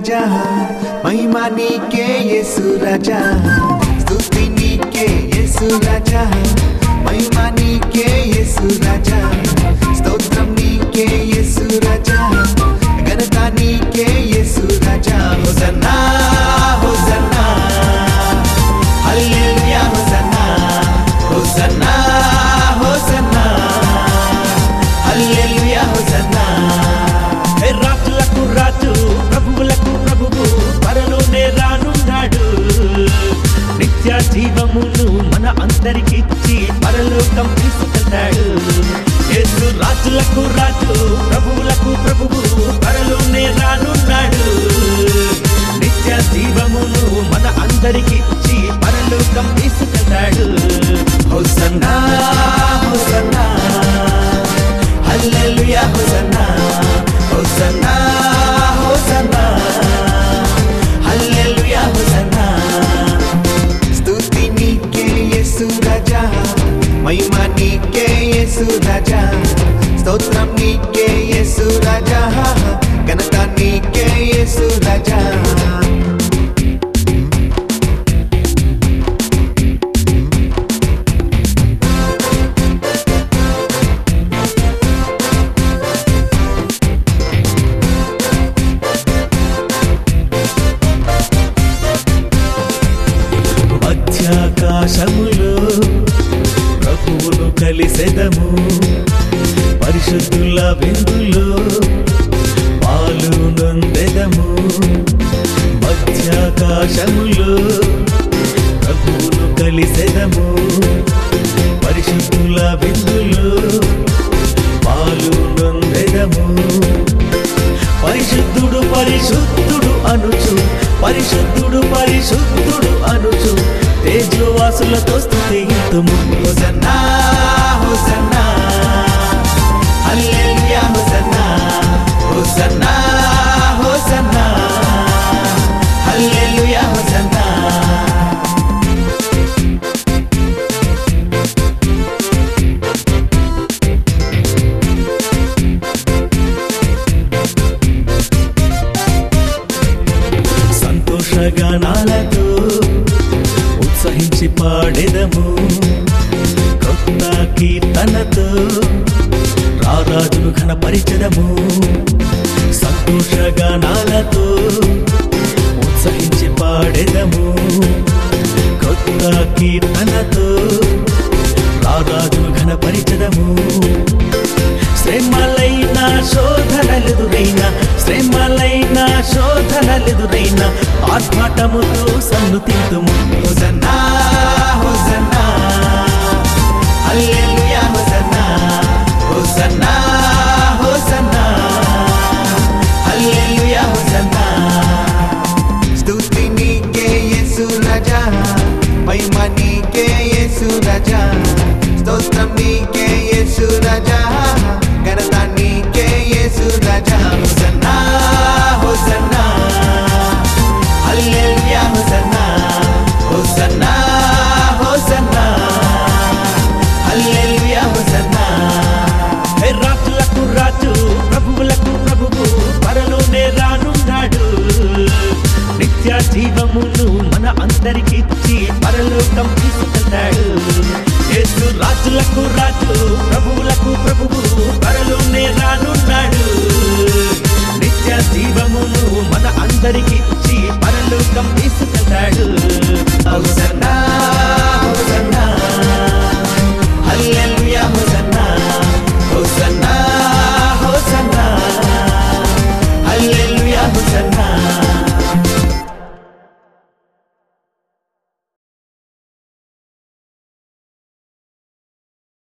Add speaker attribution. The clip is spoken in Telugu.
Speaker 1: రాజా మహిమా నీకే యేసు రాజా స్తుతి నీకే యేసు రాజా మహిమా నీకే యేసు రాజా స్తోత్రం నీకే యేసు రాజా ఘనత నీకే యేసు రాజా హోసన్నా హోసన్నా హల్లెలూయా హోసన్నా హోసన్నా హోసన్నా హల్లెలూయా హోసన్నా
Speaker 2: రాజులకు రాజు ప్రభువులకు ప్రభువు త్వరలోనే రానున్నాడు నిత్య జీవమును మన అందరికిచ్చి పరలోకం తీసుకెళ్తాడు యేసు రాజులకు రాజు ప్రభువులకు ప్రభువు త్వరలోనే రానున్నాడు నిత్య జీవమును మన అందరికిచ్చి పరలోకం తీసుకెళ్తాడు
Speaker 1: హోసన్నా హోసన్నా హల్లెలూయా హోసన్నా హోసన్నా హోసన్నా హల్లెలూయా హోసన్నా స్తుతి నీకే యేసు రాజా మహిమా నీకే యేసు రాజా స్తోత్రం నీకే యేసు రాజా ఘనత నీకే యేసు రాజా
Speaker 2: మధ్యాకాశములో ప్రభువును కలిసెదము పరిశుద్ధుల విందులో పాలు నొందెదము మధ్యాకాశములో ప్రభువును కలిసెదము పరిశుద్ధుల విందులో పాలు నొందెదము పరిశుద్ధుడు పరిశుద్ధుడు అనుచు పరిశుద్ధుడు పరిశుద్ధుడు అనుచు తేజోవాసులతో స్తుతింతుము
Speaker 1: హోసన్నా హోసన్నా హల్లెలూయా హోసన్నా హోసన్నా హోసన్నా హల్లెలూయా హోసన్నా
Speaker 2: సంతోషగానాలతో ఉత్సహించి పాడెదము కొత్త కీర్తనతో రారాజును ఘనపరిచెదము సంతోషగానాలతో ఉత్సహించి పాడెదము కొత్త కీర్తనతో రారాజును ఘనపరిచెదము శ్రమలైన శోధనలెదురైన శ్రమలైన శోధనలెదురైన ఆర్భాటముతో సన్నుతింతుము
Speaker 1: హోసన్నా హోసన్నా హల్లెలూయా హోసన్నా హోసన్నా హోసన్నా హల్లెలూయా హోసన్నా స్తుతి నీకే యేసు రాజా మహిమా నీకే యేసు రాజా స్తోత్రం నీకే యేసు రాజా ఘనత నీకే యేసు రాజా హోసన్నా హోసన్నా హల్లెలూయా హోసన్నా హోసన్నా హోసన్నా హల్లెలూయా హోసన్నా
Speaker 2: రాజులకు రాజు ప్రభువులకు ప్రభువు త్వరలోనే రానున్నాడు నిత్య జీవమును మన అందరికిచ్చి పరలోకం తీసుకెళ్తాడు యేసు రాజులకు రాజు